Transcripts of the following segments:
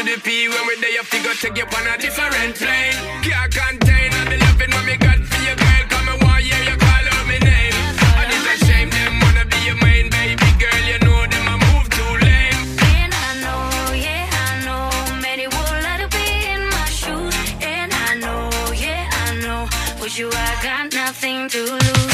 the P. When we're there, you figure take you on a different plane. Can't contain all the loving what me got for your girl. Come and want you call out my name. And it's a shame them wanna be your main baby girl. You know them I move too lame. And I know, yeah, I know, many would like to be in my shoes. And I know, yeah, I know, with you I got nothing to lose.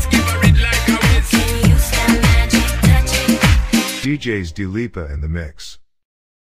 DJs Dua Lipa in the mix.